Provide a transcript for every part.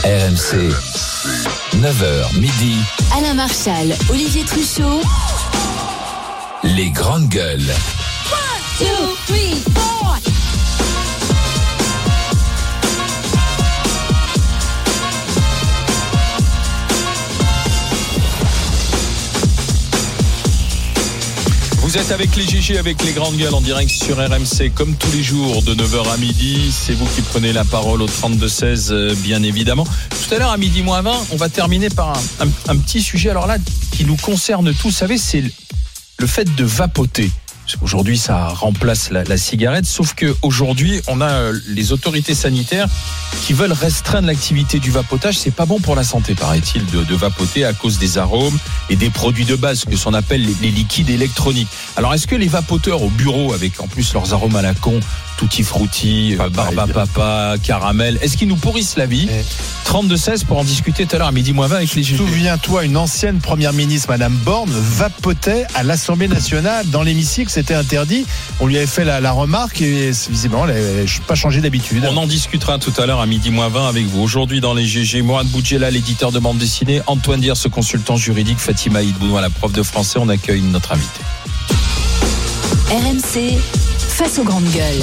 RMC, 9h midi. Alain Marchal, Olivier Truchot. Les grandes gueules. 1, 2, 3, 4. Vous êtes avec les GG, avec les grandes gueules en direct sur RMC, comme tous les jours de 9h à midi. C'est vous qui prenez la parole au 32-16, bien évidemment. Tout à l'heure, à midi moins 20, on va terminer par un petit sujet, alors là, qui nous concerne tous. Vous savez, c'est le fait de vapoter. Parce qu'aujourd'hui, ça remplace la cigarette, sauf qu'aujourd'hui, on a les autorités sanitaires qui veulent restreindre l'activité du vapotage. C'est pas bon pour la santé, paraît-il, de vapoter à cause des arômes et des produits de base, que l'on appelle les liquides électroniques. Alors, est-ce que les vapoteurs au bureau, avec en plus leurs arômes à la con, tutti frutti, barba papa, caramel, est-ce qu'ils nous pourrissent la vie? 32-16 pour en discuter tout à l'heure à midi moins 20 avec les GG. Souviens-toi, une ancienne première ministre, Madame Borne, vapotait à l'Assemblée nationale. Dans l'hémicycle, c'était interdit. On lui avait fait la remarque et visiblement, elle n'a pas changé d'habitude. On en discutera tout à l'heure à midi moins 20 avec vous. Aujourd'hui dans les GG, Mourad Boudjela, l'éditeur de bande dessinée, Antoine Diers, ce consultant juridique, Fatima Idbounoua, la prof de français. On accueille notre invité. RMC, face aux grandes gueules.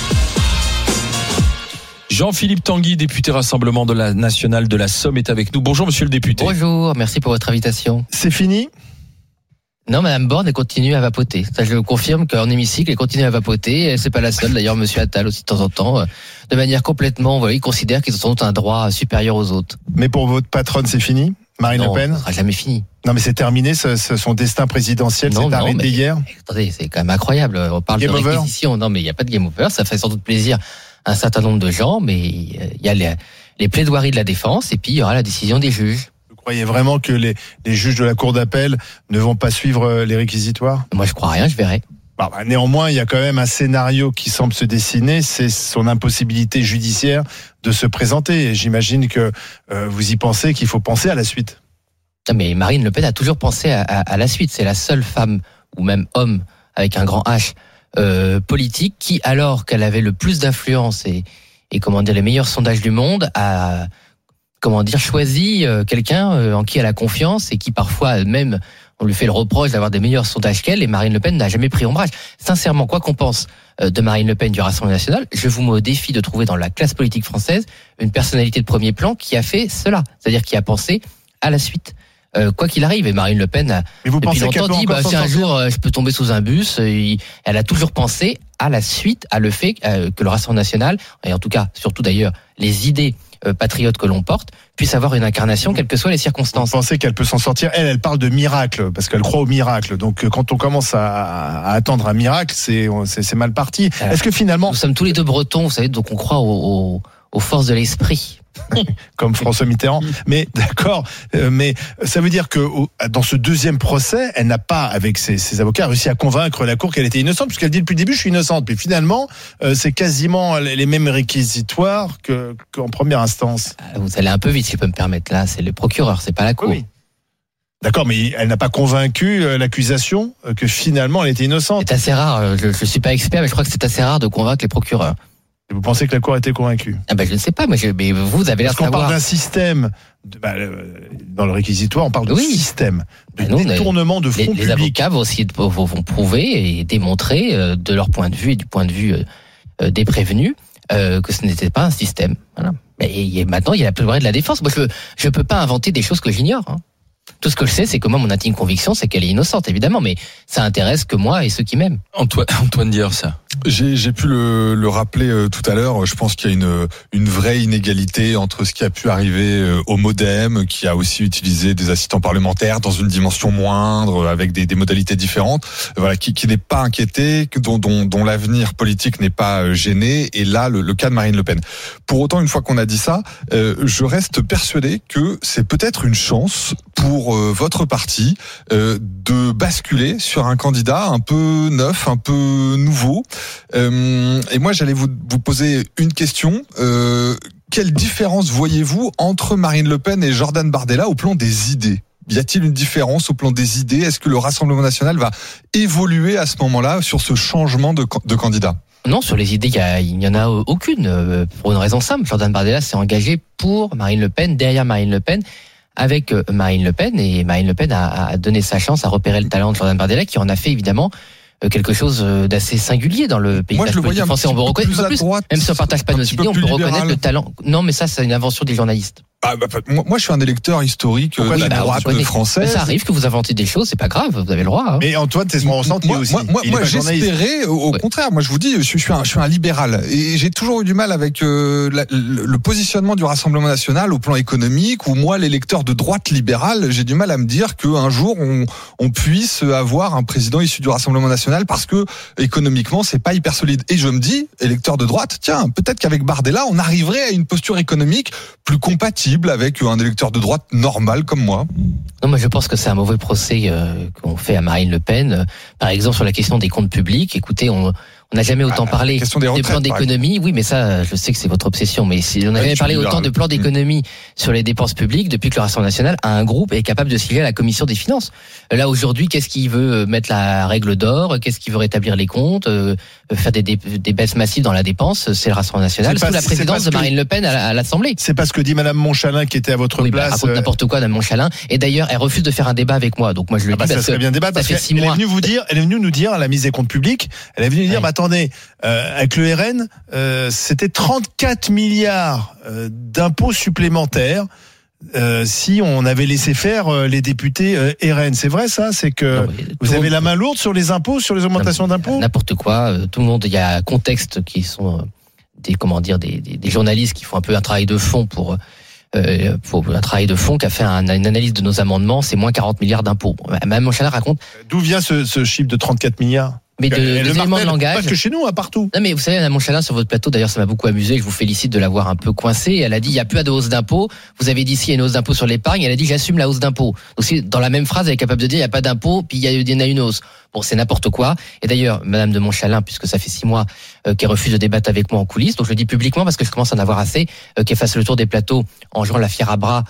Jean-Philippe Tanguy, député Rassemblement de la nationale de la Somme, est avec nous. Bonjour monsieur le député. Bonjour, merci pour votre invitation. C'est fini ? Non, Madame Borne, elle continue à vapoter. Ça, je confirme qu'en hémicycle, elle continue à vapoter. Et c'est pas la seule. D'ailleurs, monsieur Attal aussi, de temps en temps, de manière complètement, voilà, il considère qu'ils ont un droit supérieur aux autres. Mais pour votre patronne, c'est fini ? Marine Le Pen ? Ça sera jamais fini. Non, mais c'est terminé, son destin présidentiel s'est arrêté hier. Attendez, c'est quand même incroyable. On parle de réquisition. Non, mais il n'y a pas de game over. Ça fait sans doute plaisir à un certain nombre de gens, mais il y a les plaidoiries de la défense et puis il y aura la décision des juges. Vous croyez vraiment que les juges de la Cour d'appel ne vont pas suivre les réquisitoires ? Moi, je crois rien, je verrai. Néanmoins, il y a quand même un scénario qui semble se dessiner, c'est son impossibilité judiciaire de se présenter. Et j'imagine que vous y pensez, qu'il faut penser à la suite. Non, mais Marine Le Pen a toujours pensé à la suite. C'est la seule femme, ou même homme, avec un grand H, politique, qui, alors qu'elle avait le plus d'influence et comment dire, les meilleurs sondages du monde, a choisi quelqu'un en qui elle a confiance et qui parfois même on lui fait le reproche d'avoir des meilleurs sondages qu'elle, et Marine Le Pen n'a jamais pris ombrage. Sincèrement, quoi qu'on pense de Marine Le Pen du Rassemblement national, je vous mets au défi de trouver dans la classe politique française une personnalité de premier plan qui a fait cela, c'est-à-dire qui a pensé à la suite. Quoi qu'il arrive, et Marine Le Pen a depuis longtemps dit si un jour je peux tomber sous un bus, elle a toujours pensé à la suite, à le fait que le Rassemblement national, et en tout cas, surtout d'ailleurs, les idées patriotes que l'on porte, puissent avoir une incarnation, quelles que soient les circonstances. Vous pensez qu'elle peut s'en sortir ? Elle parle de miracle, parce qu'elle croit au miracle. Donc quand on commence à attendre un miracle, c'est mal parti. Est-ce que finalement... Nous sommes tous les deux bretons, vous savez, donc on croit aux forces de l'esprit. Comme François Mitterrand. Mais d'accord, mais ça veut dire que dans ce deuxième procès, elle n'a pas, avec ses avocats, réussi à convaincre la Cour qu'elle était innocente, puisqu'elle dit depuis le début je suis innocente. Puis finalement, c'est quasiment les mêmes réquisitoires qu'en première instance. Vous allez un peu vite, si je peux me permettre. Là, c'est le procureur, c'est pas la Cour. Oui. D'accord, mais elle n'a pas convaincu l'accusation que finalement elle était innocente. C'est assez rare. Je suis pas expert, mais je crois que c'est assez rare de convaincre les procureurs. Et vous pensez que la Cour a été convaincue ? Je ne sais pas, mais vous avez l'air de savoir. Parce qu'on parle d'un système, dans le réquisitoire, on parle de système, de détournement de fonds publics. Les avocats vont prouver et démontrer de leur point de vue et du point de vue des prévenus que ce n'était pas un système. Voilà. Et maintenant, il y a la plaidoirie de la défense. Moi, je peux pas inventer des choses que j'ignore. Hein. Tout ce que je sais, c'est que moi, mon intime conviction, c'est qu'elle est innocente, évidemment, mais ça intéresse que moi et ceux qui m'aiment. Antoine Diers, ça. J'ai pu le rappeler tout à l'heure. Je pense qu'il y a une vraie inégalité entre ce qui a pu arriver au MoDem, qui a aussi utilisé des assistants parlementaires dans une dimension moindre, avec des modalités différentes, voilà, qui n'est pas inquiété, dont l'avenir politique n'est pas gêné. Et là, le cas de Marine Le Pen. Pour autant, une fois qu'on a dit ça, je reste persuadé que c'est peut-être une chance pour votre parti de basculer sur un candidat un peu neuf, un peu nouveau. Et moi, j'allais vous poser une question. Quelle différence voyez-vous entre Marine Le Pen et Jordan Bardella au plan des idées ? Y a-t-il une différence au plan des idées ? Est-ce que le Rassemblement national va évoluer à ce moment-là sur ce changement de candidat ? Non, sur les idées, il n'y en a aucune. Pour une raison simple, Jordan Bardella s'est engagé pour Marine Le Pen, derrière Marine Le Pen, avec Marine Le Pen, et Marine Le Pen a donné sa chance, à repérer le talent de Jordan Bardella, qui en a fait évidemment quelque chose d'assez singulier dans le paysage politique français. On peut reconnaître un peu plus, même si on partage pas nos idées, on peut reconnaître le talent. Non, mais ça, c'est une invention des journalistes. Moi, je suis un électeur historique de la droite française. Ça arrive que vous inventez des choses, c'est pas grave, vous avez le droit. Hein. Mais Antoine, c'est mon ressenti aussi. Moi j'espérais, au contraire, moi je vous dis, je suis un libéral et j'ai toujours eu du mal avec le positionnement du Rassemblement national au plan économique, où moi, l'électeur de droite libérale, j'ai du mal à me dire qu'un jour on puisse avoir un président issu du Rassemblement national, parce que économiquement c'est pas hyper solide. Et je me dis, électeur de droite, tiens, peut-être qu'avec Bardella on arriverait à une posture économique plus compatible avec un électeur de droite normal comme moi. Non, moi je pense que c'est un mauvais procès qu'on fait à Marine Le Pen. Par exemple, sur la question des comptes publics, écoutez, on n'a jamais autant parlé des plans d'économie. Oui, mais ça, je sais que c'est votre obsession. Mais si on n'a jamais parlé autant de plans d'économie sur les dépenses publiques depuis que le Rassemblement national a un groupe et est capable de siéger à la commission des finances. Là, aujourd'hui, qu'est-ce qu'il veut mettre la règle d'or? Qu'est-ce qu'il veut rétablir les comptes? Faire des baisses massives dans la dépense? C'est le Rassemblement national sous la présidence de Marine Le Pen à l'Assemblée. C'est pas ce que dit Madame Montchalin, qui était à votre place. Raconte n'importe quoi, Madame Montchalin. Et d'ailleurs, elle refuse de faire un débat avec moi. Donc moi, je le dis ça serait bien débat, parce qu'elle est venue vous dire, elle est venue nous dire à la mise des comptes publics, elle est venue dire, attendez, avec le RN, c'était 34 milliards d'impôts supplémentaires. Si on avait laissé faire les députés RN, c'est vrai ça? C'est que vous avez la main lourde sur les impôts, sur les augmentations d'impôts? N'importe quoi. Tout le monde, il y a un contexte qui sont des journalistes qui font un peu un travail de fond pour un travail de fond, qui a fait une analyse de nos amendements. C'est moins 40 milliards d'impôts. Mme Montchalin raconte. D'où vient ce chiffre de 34 milliards? Mais des éléments de langage. Pas que chez nous, partout. Non, mais vous savez, Mme Montchalin, sur votre plateau, d'ailleurs, ça m'a beaucoup amusé. Je vous félicite de l'avoir un peu coincé. Elle a dit, il n'y a plus de hausse d'impôts. Vous avez dit, s'il y a une hausse d'impôts sur l'épargne. Elle a dit, j'assume la hausse d'impôts. Aussi, dans la même phrase, elle est capable de dire, il n'y a pas d'impôts, puis il y en a une hausse. Bon, c'est n'importe quoi. Et d'ailleurs, Madame de Montchalin, puisque ça fait 6 mois qu'elle refuse de débattre avec moi en coulisses, donc je le dis publiquement parce que je commence à en avoir assez, qu'elle fasse le tour des plateaux en jouant la fière à bras,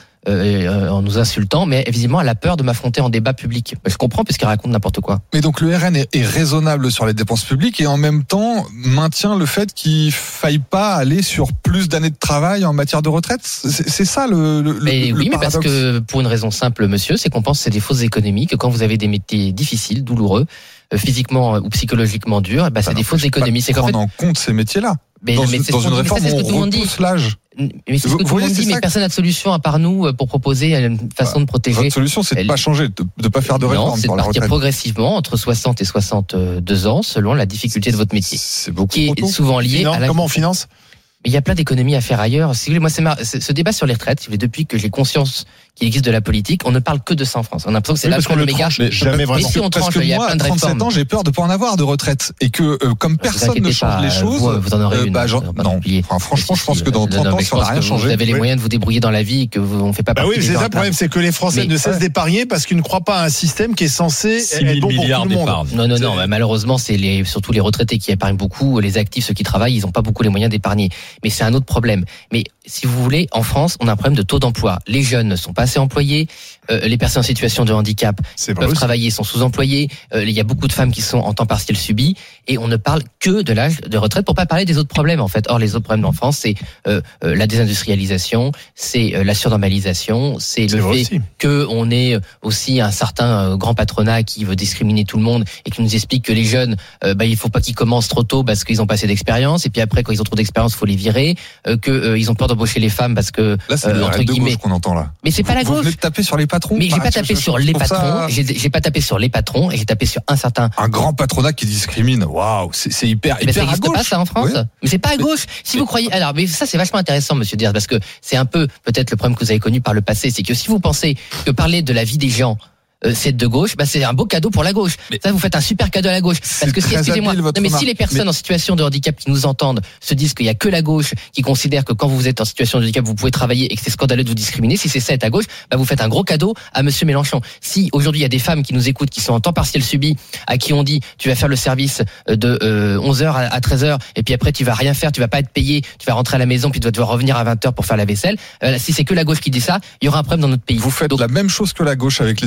en nous insultant, mais visiblement elle a peur de m'affronter en débat public. Je comprends, puisqu'elle raconte n'importe quoi. Mais donc le RN est raisonnable sur les dépenses publiques et en même temps maintient le fait qu'il faille pas aller sur plus d'années de travail en matière de retraite. C'est ça mais oui, mais parce que pour une raison simple, monsieur, c'est qu'on pense que c'est des fausses économies, que quand vous avez des métiers difficiles, douloureux, physiquement ou psychologiquement durs, c'est des fausses économies. C'est prendre en compte ces métiers-là. Mais dans une réforme, on repousse l'âge. Mais c'est ce que tout le monde dit, mais personne n'a de solution à part nous pour proposer une façon de protéger. Votre solution, c'est de pas changer, de pas faire de réforme. Non, c'est de partir progressivement entre 60 et 62 ans, selon la difficulté de votre métier. C'est beaucoup qui est souvent lié à la... Comment on finance? Mais il y a plein d'économies à faire ailleurs. Si vous voulez, moi, ce débat sur les retraites, si vous voulez, depuis que j'ai conscience qu'il existe de la politique, on ne parle que de ça en France. On a l'impression que c'est parce qu'on le tranche, jamais vraiment. Mais si on tranche, parce que il y a plein de réformes. À 37 ans, j'ai peur de pas en avoir de retraite. Et que, comme personne ne change les choses, vous en aurez une. Non. Enfin, franchement, je pense que dans 30 ans, si on n'a rien changé. Vous avez les moyens de vous débrouiller dans la vie et que on ne fait pas partie. Oui, c'est ça le problème, c'est que les Français ne cessent d'épargner parce qu'ils ne croient pas à un système qui est censé être bon pour tout le monde. Non, malheureusement, c'est surtout les retraités qui épargnent beaucoup. Les actifs, ceux qui travaillent, ils n'ont pas beaucoup les moyens d'épargner. Mais c'est un autre problème. Mais si vous voulez, en France, on a un problème de taux d'emploi. Les jeunes ne sont pas assez employés. Les personnes en situation de handicap peuvent travailler, sont sous-employés. Il y a beaucoup de femmes qui sont en temps partiel subi. Et on ne parle que de l'âge de retraite pour pas parler des autres problèmes, en fait. Or, les autres problèmes en France, c'est la désindustrialisation, c'est la surnormalisation, c'est le fait qu'on ait aussi un certain grand patronat qui veut discriminer tout le monde et qui nous explique que les jeunes, il faut pas qu'ils commencent trop tôt parce qu'ils ont pas assez d'expérience. Et puis après, quand ils ont trop d'expérience, il faut les virer. Ils ont peur d'embaucher les femmes parce que là, c'est entre guillemets qu'on entend là. Mais c'est pas la gauche. Vous venez de taper sur les patrons. Mais j'ai pas tapé sur les patrons. J'ai pas tapé sur les patrons et j'ai tapé sur un grand patronat qui discrimine. Waouh, c'est hyper ça à n'existe gauche. Pas ça en France. Ouais. Mais c'est pas à gauche. Si vous croyez, alors, mais ça c'est vachement intéressant, Monsieur Diaz, parce que c'est un peu peut-être le problème que vous avez connu par le passé, c'est que si vous pensez que parler de la vie des gens c'est de gauche, c'est un beau cadeau pour la gauche. Mais ça, vous faites un super cadeau à la gauche. Parce que si, excusez-moi, si les personnes en situation de handicap qui nous entendent se disent qu'il y a que la gauche qui considère que quand vous êtes en situation de handicap, vous pouvez travailler et que c'est scandaleux de vous discriminer, si c'est ça être à gauche, vous faites un gros cadeau à Monsieur Mélenchon. Si aujourd'hui il y a des femmes qui nous écoutent, qui sont en temps partiel subi, à qui on dit tu vas faire le service de 11h à 13h et puis après tu vas rien faire, tu vas pas être payé, tu vas rentrer à la maison puis tu vas devoir revenir à 20h pour faire la vaisselle. Si c'est que la gauche qui dit ça, il y aura un problème dans notre pays. Vous faites la même chose que la gauche avec les immigrés.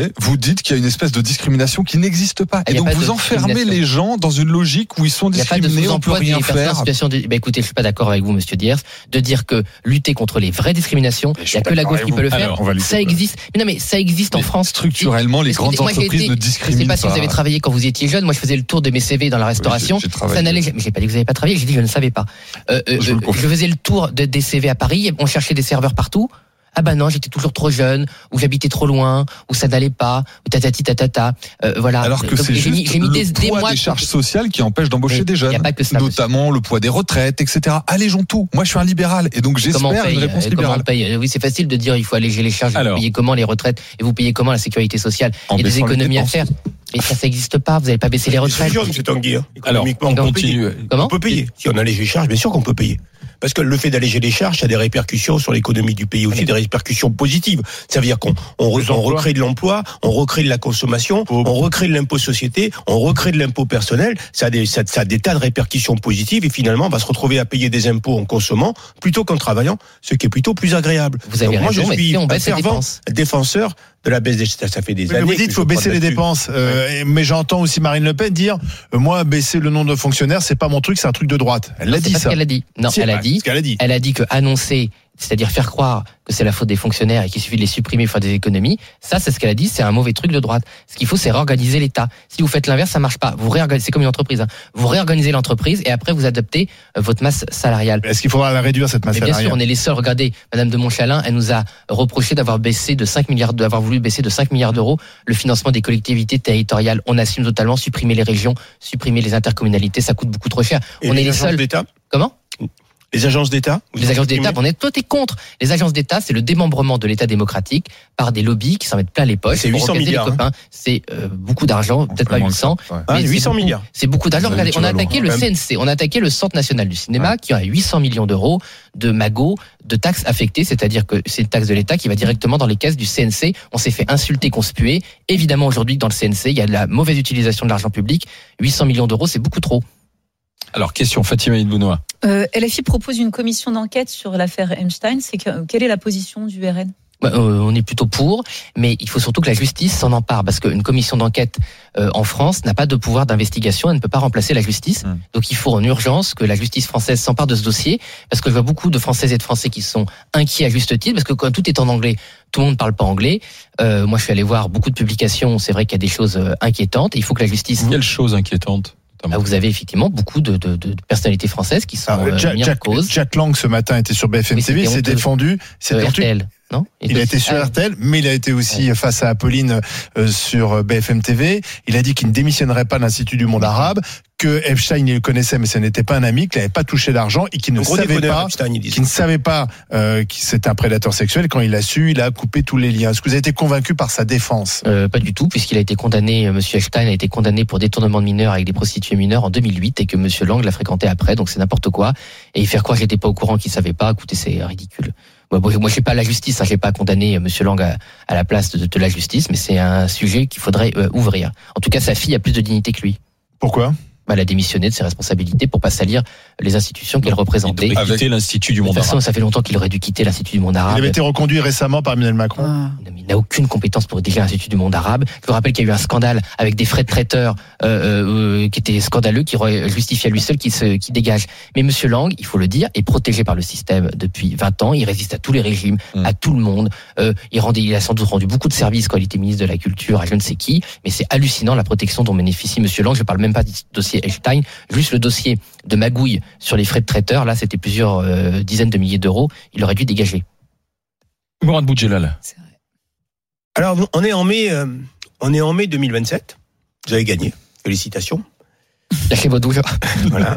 mais vous dites qu'il y a une espèce de discrimination qui n'existe pas. Il Et y a donc pas de vous enfermez discrimination. les gens dans une logique où ils sont Il n'y a pas de discriminés, on peut sous-emploi rien des personnes en faire. situation de... écoutez, je suis pas d'accord avec vous, monsieur Diers, de dire que lutter contre les vraies discriminations, Mais je il suis n'y a que la d'accord gauche avec qui peut vous. le faire. Alors, on va lutter Ça contre- existe. Mais non, mais ça existe en Mais France. structurellement, les grandes Moi, j'ai entreprises été- ne Je discriminent sais pas si pas. vous avez travaillé quand vous étiez jeune. Moi, je faisais le tour de mes CV dans la restauration. j'ai travaillé. Ça n'allait jamais. Mais j'ai pas dit que vous n'avez pas travaillé. J'ai dit que je ne savais pas. Je le confirme. Je faisais le tour des CV à Paris. On cherchait des serveurs partout. Ah bah non, j'étais toujours trop jeune, ou j'habitais trop loin, ou ça n'allait pas, ou tatati tatata. Voilà. Alors que Donc, c'est j'ai mis juste le poids mois des de- charges sociales qui empêchent d'embaucher Mais des il y a jeunes. pas que ça, Notamment le poids des retraites, etc. Allégeons tout. Moi, je suis un libéral et donc Comment on j'espère paye, une réponse comment libérale. on paye Oui, c'est facile de dire il faut alléger les charges. Alors. Vous payez comment les retraites et vous payez comment la sécurité sociale. En Il y a des baissant les économies à dépenses. faire. Et ça n'existe pas. Vous n'avez pas baissé les retraites. C'est M. Tanguy. Alors, Économiquement, on peut payer. continue. Comment On peut payer. Si on allège les charges, bien sûr qu'on peut payer. Parce que le fait d'alléger les charges, ça a des répercussions sur l'économie du pays aussi, des répercussions positives. Ça veut dire qu'on recrée de l'emploi, on recrée de la consommation, on recrée de l'impôt société, on recrée de l'impôt personnel. Ça a des tas de répercussions positives et finalement, on va se retrouver à payer des impôts en consommant plutôt qu'en travaillant, ce qui est plutôt plus agréable. Vous avez Donc moi, raison, je mais suis si on un baisse les fervent dépenses. défenseur de la baisse des charges. Ça fait des Mais années. vous dites qu'il faut baisser les dépenses. Mais j'entends aussi Marine Le Pen dire moi, baisser le nombre de fonctionnaires, c'est pas mon truc, c'est un truc de droite. Elle l'a C'est dit pas ce ça. qu'elle a dit. Non, Si, elle a bah, dit. c'est ce qu'elle a dit. Elle a dit que annoncer, c'est-à-dire faire croire que c'est la faute des fonctionnaires et qu'il suffit de les supprimer pour faire des économies, ça, c'est ce qu'elle a dit, c'est un mauvais truc de droite. Ce qu'il faut, c'est réorganiser l'État. Si vous faites l'inverse, ça marche pas. Vous réorganisez, c'est comme une entreprise. Hein. Vous réorganisez l'entreprise et après vous adaptez votre masse salariale. Est-ce qu'il faudra la réduire cette masse Mais bien sûr, salariale? on est les seuls. Regardez, Madame de Montchalin, elle nous a reproché d'avoir voulu baisser de 5 milliards d'euros le financement des collectivités territoriales. On assume totalement, supprimer les régions, supprimer les intercommunalités, ça coûte beaucoup trop cher. Et On est les agences seuls. d'État. Comment? Les agences d'État. Les agences d'État, toi t'es contre. Les agences d'État, c'est le démembrement de l'État démocratique par des lobbies qui s'en mettent plein les poches. C'est 800 pour organiser milliards, les copains. C'est beaucoup d'argent, peut-être pas 800. Ouais. Ah, mais c'est 800 beaucoup. milliards. C'est beaucoup d'argent. Vous Regardez, avez on a dit, attaqué le Laurent. CNC, on a attaqué le Centre national du cinéma qui a 800 millions d'euros de magots, de taxes affectées, c'est-à-dire que c'est une taxe de l'État qui va directement dans les caisses du CNC. On s'est fait insulter, conspuer. Évidemment, aujourd'hui, dans le CNC, il y a de la mauvaise utilisation de l'argent public. 800 millions d'euros, c'est beaucoup trop. Alors, question Fatima Idbounoua. LFI propose une commission d'enquête sur l'affaire Einstein. Quelle est la position du RN? On est plutôt pour, mais il faut surtout que la justice s'en empare, parce qu'une commission d'enquête en France n'a pas de pouvoir d'investigation, elle ne peut pas remplacer la justice. Donc il faut en urgence que la justice française s'empare de ce dossier, parce que je vois beaucoup de Françaises et de Français qui sont inquiets à juste titre, parce que quand tout est en anglais, tout le monde ne parle pas anglais. Moi, je suis allé voir beaucoup de publications, c'est vrai qu'il y a des choses inquiétantes, et il faut que la justice... Quelle chose inquiétante. Vous avez effectivement beaucoup de personnalités françaises qui sont mises en cause. Jack Lang ce matin était sur BFM Oui, TV, il c'était s'est honteux. défendu. C'était honteux. RTL, non? Il a été sur RTL, mais il a été aussi face à Apolline sur BFM TV. Il a dit qu'il ne démissionnerait pas de l'Institut du monde arabe, que Epstein il le connaissait, mais ce n'était pas un ami, qu'il n'avait pas touché d'argent et qu'il ne savait pas que c'était un prédateur sexuel. Quand il a su, il a coupé tous les liens. Est-ce que vous avez été convaincu par sa défense? Pas du tout, puisqu'il a été condamné, Monsieur Epstein a été condamné pour détournement de mineurs avec des prostituées mineures en 2008 et que Monsieur Lang l'a fréquenté après, donc c'est n'importe quoi. Et faire croire que j'étais pas au courant, qu'il savait pas, écoutez, c'est ridicule. Moi, je suis pas la justice, j'ai pas condamné Monsieur Lang à la place de la justice, mais c'est un sujet qu'il faudrait ouvrir. En tout cas, sa fille a plus de dignité que lui. Pourquoi? Elle a démissionné de ses responsabilités pour pas salir les institutions qu'elle représentait. Il devrait quitter l'Institut du De monde toute façon, arabe. ça fait longtemps qu'il aurait dû quitter l'Institut du monde arabe. Il avait été reconduit récemment par Emmanuel Macron. Il n'a aucune compétence pour diriger l'Institut du monde arabe. Je vous rappelle qu'il y a eu un scandale avec des frais de traiteur qui était scandaleux, qui aurait justifié à lui seul qui dégage. Mais Monsieur Lang, il faut le dire, est protégé par le système depuis 20 ans. Il résiste à tous les régimes, à tout le monde. Il a sans doute rendu beaucoup de services quand il était ministre de la Culture à je ne sais qui. Mais c'est hallucinant la protection dont bénéficie Monsieur Lang. Je parle même pas du dossier Epstein, juste le dossier de magouille sur les frais de traiteur. Là, c'était plusieurs dizaines de milliers d'euros. Il aurait dû dégager. Mourad Boudjelal. Alors, on est en mai 2027. Vous avez gagné. Félicitations. Lâchez vos douches. Voilà.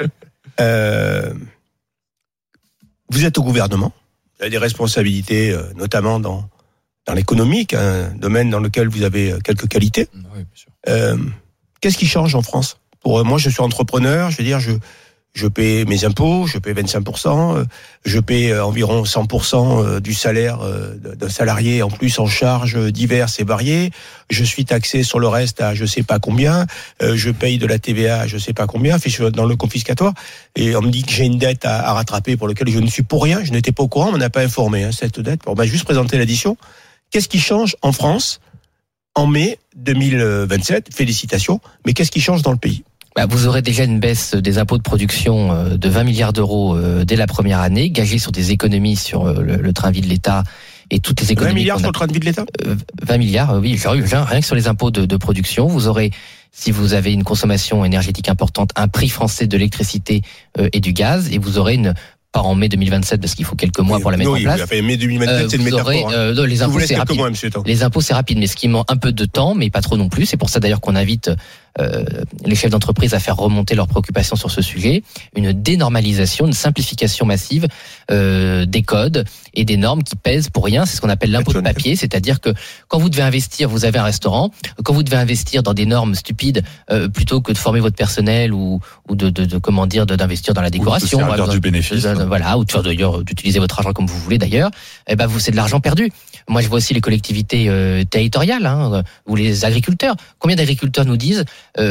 Vous êtes au gouvernement. Vous avez des responsabilités, notamment dans l'économique, un domaine dans lequel vous avez quelques qualités. Oui, bien sûr. Qu'est-ce qui change en France? Pour moi, je suis entrepreneur. Je veux dire, je paie mes impôts, je paie 25%, je paie environ 100% du salaire d'un salarié en plus en charges diverses et variées. Je suis taxé sur le reste à je sais pas combien. Je paye de la TVA à je sais pas combien. Je suis dans le confiscatoire et on me dit que j'ai une dette à rattraper pour laquelle je ne suis pour rien. Je n'étais pas au courant, on m'en a pas informé cette dette. On m'a juste présenté l'addition. Qu'est-ce qui change en France en mai 2027. Félicitations. Mais qu'est-ce qui change dans le pays ? Vous aurez déjà une baisse des impôts de production de 20 milliards d'euros dès la première année, gagée sur des économies sur le train de vie de l'État et toutes les économies. 20 milliards sur le train de vie de l'État ? 20 milliards, oui, rien que sur les impôts de production. Vous aurez, si vous avez une consommation énergétique importante, un prix français de l'électricité et du gaz, et vous aurez pas en mai 2027 parce qu'il faut quelques mois pour la mettre en place. Mai 2027, c'est une métaphore. Les impôts, c'est rapide. Les impôts, c'est rapide, mais ce qui met un peu de temps, mais pas trop non plus. C'est pour ça d'ailleurs qu'on invite les chefs d'entreprise à faire remonter leurs préoccupations sur ce sujet. Une dénormalisation, une simplification massive des codes et des normes qui pèsent pour rien. C'est ce qu'on appelle l'impôt de papier, c'est-à-dire que quand vous devez investir, vous avez un restaurant. Quand vous devez investir dans des normes stupides, plutôt que de former votre personnel ou d'investir dans la décoration, ou de se servir du bénéfice, ou d'utiliser votre argent comme vous voulez d'ailleurs, c'est de l'argent perdu. Moi, je vois aussi les collectivités territoriales ou les agriculteurs. Combien d'agriculteurs nous disent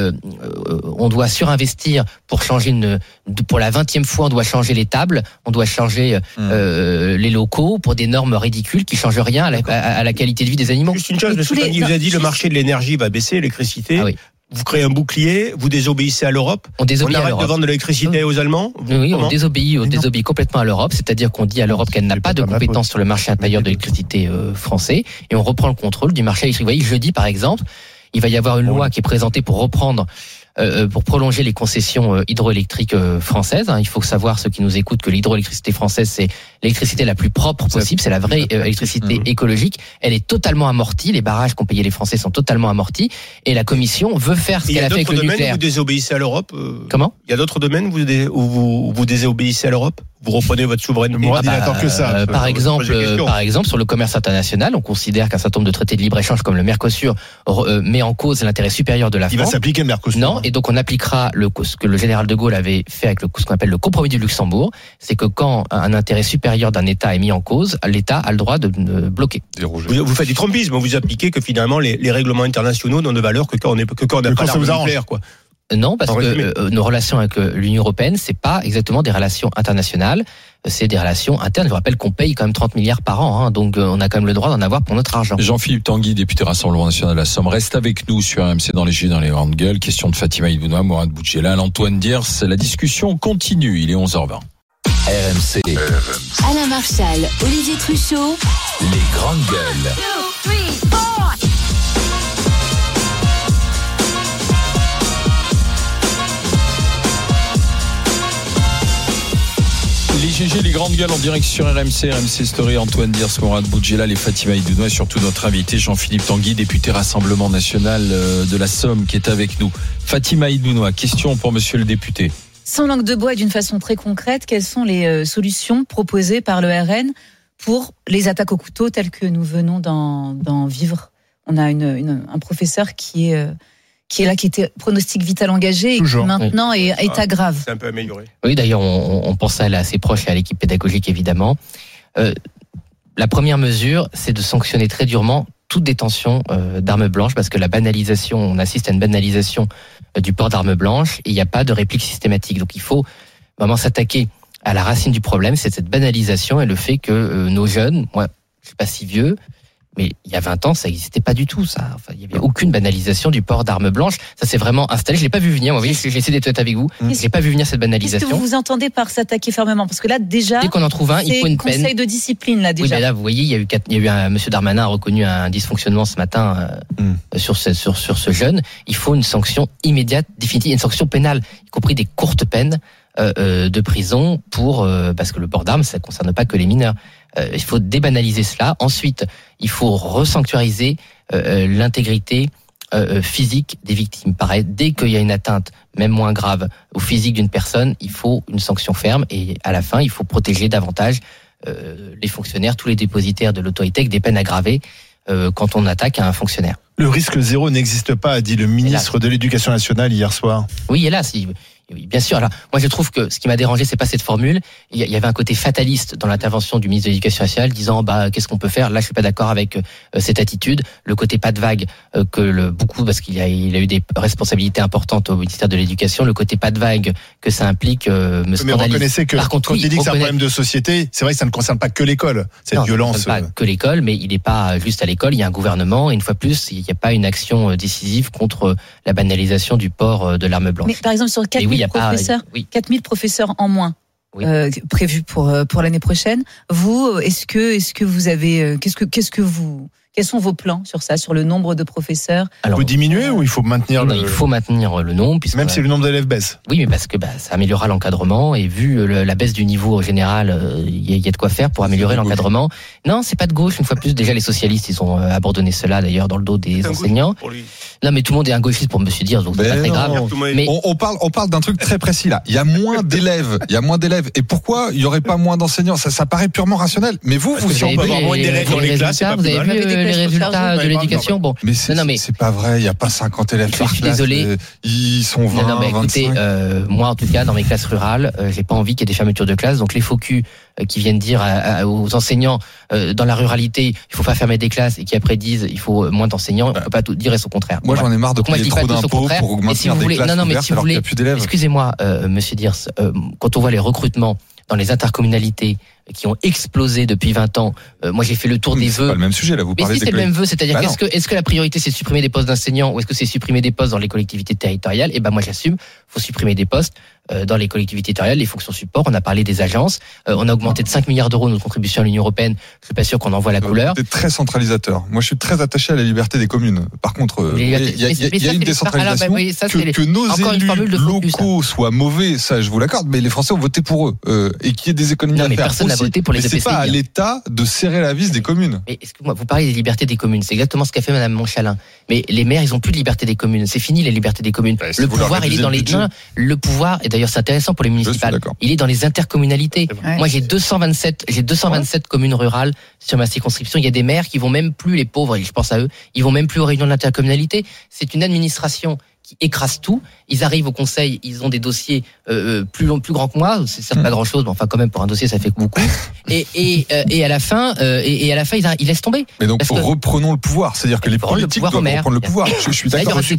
on doit surinvestir pour changer pour la 20e fois, on doit changer les tables, on doit changer les locaux pour des normes ridicules qui changent rien à la qualité de vie des animaux. Juste une chose, M. Tanguy vous a dit le marché de l'énergie va baisser, l'électricité. Ah oui. Vous créez un bouclier, vous désobéissez à l'Europe. On arrête de vendre de l'électricité aux Allemands. Oui, on désobéit complètement à l'Europe, c'est-à-dire qu'on dit à l'Europe qu'elle n'a pas de compétences sur le marché intérieur de l'électricité français, et on reprend le contrôle du marché électrique. Vous voyez, jeudi par exemple, il va y avoir une loi qui est présentée pour prolonger les concessions hydroélectriques françaises. Il faut savoir, ceux qui nous écoutent, que l'hydroélectricité française, c'est l'électricité la plus propre possible, c'est la vraie électricité écologique. Elle est totalement amortie, les barrages qu'ont payé les Français sont totalement amortis, et la Commission veut faire ce qu'elle a fait avec le nucléaire. Il y a d'autres domaines où vous désobéissez à l'Europe Comment ? Il y a d'autres domaines où vous désobéissez à l'Europe ? Vous reprenez votre souveraineté. Que ça. Par exemple, sur le commerce international, on considère qu'un certain nombre de traités de libre-échange comme le Mercosur met en cause l'intérêt supérieur de la France. Il va s'appliquer le Mercosur. Non, et donc on appliquera ce que le général de Gaulle avait fait avec ce qu'on appelle le compromis du Luxembourg, c'est que quand un intérêt supérieur d'un État est mis en cause, l'État a le droit de bloquer. Vous faites du trumpisme, vous appliquez que finalement les règlements internationaux n'ont de valeur que quand on n'a pas d'armes nucléaires, quoi. Non, parce que nos relations avec l'Union européenne, c'est pas exactement des relations internationales, c'est des relations internes. Je vous rappelle qu'on paye quand même 30 milliards par an, donc on a quand même le droit d'en avoir pour notre argent. Jean-Philippe Tanguy, député Rassemblement National de la Somme, reste avec nous sur RMC dans les Gilets, dans les grandes gueules. Question de Fatima Ibouna, Mourad Boudjelal, Antoine Diers. La discussion continue, il est 11h20. RMC. Alain Marchal, Olivier Truchot. Les grandes gueules. 2, 3, 4. Les GG, les grandes gueules en direct sur RMC Story, Antoine Diers, Mourad Boudjelal et Fatima Ibouna, et surtout notre invité Jean-Philippe Tanguy, député Rassemblement National de la Somme, qui est avec nous. Fatima Ibouna, question pour monsieur le député. Sans langue de bois et d'une façon très concrète, quelles sont les solutions proposées par le RN pour les attaques au couteau telles que nous venons d'en vivre ? On a un professeur qui est là, qui était pronostic vital engagé et qui maintenant est état grave. C'est un peu amélioré. Oui, d'ailleurs, on pense à elle assez proche et à l'équipe pédagogique, évidemment. La première mesure, c'est de sanctionner très durement toute détention d'armes blanches, parce que on assiste à une banalisation du port d'armes blanches, et il n'y a pas de réplique systématique. Donc il faut vraiment s'attaquer à la racine du problème, c'est cette banalisation et le fait que nos jeunes, moi, je suis pas si vieux, mais il y a 20 ans, ça n'existait pas du tout, ça. Enfin, il n'y avait aucune banalisation du port d'armes blanches. Ça s'est vraiment installé. Je l'ai pas vu venir. Moi, j'ai essayé d'être avec vous. Je l'ai pas vu venir, cette banalisation. Qu'est-ce que vous entendez par s'attaquer fermement ? Parce que là, déjà, dès qu'on en trouve un, il faut une peine. Conseil de discipline, là, déjà. Oui, mais là, vous voyez, il y a eu monsieur Darmanin a reconnu un dysfonctionnement ce matin sur ce jeune. Il faut une sanction immédiate, définitive, une sanction pénale, y compris des courtes peines de prison parce que le port d'armes, ça ne concerne pas que les mineurs. Il faut débanaliser cela. Ensuite, il faut resanctuariser l'intégrité physique des victimes. Pareil, dès qu'il y a une atteinte, même moins grave, au physique d'une personne, il faut une sanction ferme, et à la fin, il faut protéger davantage les fonctionnaires, tous les dépositaires de l'autorité, avec des peines aggravées quand on attaque un fonctionnaire. Le risque zéro n'existe pas, a dit le ministre de l'Éducation nationale hier soir. Oui, hélas, Oui, bien sûr. Alors, moi, je trouve que ce qui m'a dérangé, c'est pas cette formule. Il y avait un côté fataliste dans l'intervention du ministre de l'Éducation nationale, disant qu'est-ce qu'on peut faire. Là, je suis pas d'accord avec cette attitude. Le côté pas de vague beaucoup, parce qu'il a eu des responsabilités importantes au ministère de l'Éducation. Le côté pas de vague que ça implique me scandalise. Mais reconnaissez que par contre, quand il dit que c'est un problème de société, c'est vrai que ça ne concerne pas que l'école. Cette violence. Ça ne concerne pas que l'école, mais il n'est pas juste à l'école. Il y a un gouvernement. Et une fois plus, il n'y a pas une action décisive contre la banalisation du port de l'arme blanche. Mais par exemple, sur 4000 professeurs, 4000 professeurs en moins prévus pour l'année prochaine, vous, est-ce que vous avez, quels sont vos plans sur ça, sur le nombre de professeurs? Alors, vous diminuez ou il faut maintenir il faut maintenir le nombre, puisque même si le nombre d'élèves baisse. Oui, mais parce que ça améliorera l'encadrement, et vu la baisse du niveau général, il y a de quoi faire pour améliorer l'encadrement. Non, c'est pas de gauche. Une fois plus, déjà les socialistes, ils ont abandonné cela d'ailleurs dans le dos des enseignants. Non, mais tout le monde est un gauchiste pour Monsieur Dire, donc c'est pas très grave. Mais on parle d'un truc très précis là. Il y a moins d'élèves. Et pourquoi il y aurait pas moins d'enseignants? Ça paraît purement rationnel. Mais vous si on peut avoir moins d'élèves dans les classes, c'est pas plus mal. Les résultats de l'éducation, bon. Mais c'est pas vrai, il n'y a pas 50 élèves par classe. Je suis désolé. Ils sont 20, non, mais écoutez, 25. moi, en tout cas, dans mes classes rurales, j'ai pas envie qu'il y ait des fermetures de classes. Donc, les faux culs qui viennent dire aux enseignants dans la ruralité, il faut pas fermer des classes, et qui après disent il faut moins d'enseignants, on peut pas tout dire et son contraire. Moi, j'en ai marre de payer trop d'impôts pour augmenter des classes ouvertes alors qu'il n'y a plus d'élèves. Excusez-moi, Monsieur Diers, quand on voit les recrutements dans les intercommunalités qui ont explosé depuis 20 ans. Moi, j'ai fait le tour des vœux. C'est pas le même sujet, là. Vous parlez c'est le même vœu. C'est-à-dire, est-ce que la priorité, c'est supprimer des postes d'enseignants, ou est-ce que c'est supprimer des postes dans les collectivités territoriales? Eh ben, moi, j'assume. Faut supprimer des postes dans les collectivités territoriales, les fonctions support. On a parlé des agences. On a augmenté de 5 milliards d'euros notre contribution à l'Union européenne. Je suis pas sûr qu'on en voit la couleur. C'est très centralisateur. Moi, je suis très attaché à la liberté des communes. Par contre, il y a une décentralisation. Que nos élus locaux soient mauvais, ça, je vous l'accorde. Mais les Français ont voté pour eux. Et qu'il y ait des économies à faire. Personne n'a voté pour les EPCI. C'est pas à l'État de serrer la vis des communes. Mais excuse-moi, vous parlez des libertés des communes. C'est exactement ce qu'a fait Madame Montchalin. Mais les maires, ils ont plus de liberté des communes. C'est fini les libertés des communes. Le pouvoir, il est dans les le pouvoir. Et d'ailleurs, c'est intéressant pour les municipales. Il est dans les intercommunalités. Moi, j'ai 227 communes rurales sur ma circonscription. Il y a des maires qui vont même plus, les pauvres, et je pense à eux, ils vont même plus aux réunions de l'intercommunalité. C'est une administration qui écrase tout. Ils arrivent au conseil, ils ont des dossiers plus grands que moi. C'est pas grand chose, mais enfin quand même pour un dossier ça fait beaucoup. Et à la fin, ils laissent tomber. Mais donc reprenons le pouvoir, c'est-à-dire que les politiques doivent reprendre le pouvoir. Je suis d'accord. Parce